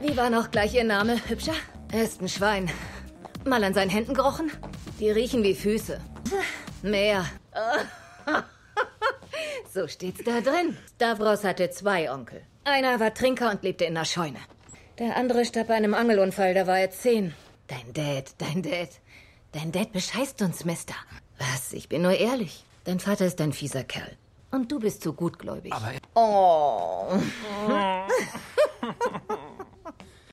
Wie war noch gleich Ihr Name, Hübscher? Er ist ein Schwein. Mal an seinen Händen gerochen? Die riechen wie Füße. Mehr. So steht's da drin. Stavros hatte 2 Onkel. Einer war Trinker und lebte in einer Scheune. Der andere starb bei einem Angelunfall, da war er 10. Dein Dad bescheißt uns, Mister. Was? Ich bin nur ehrlich. Dein Vater ist ein fieser Kerl. Und du bist so gutgläubig. Aber... Oh.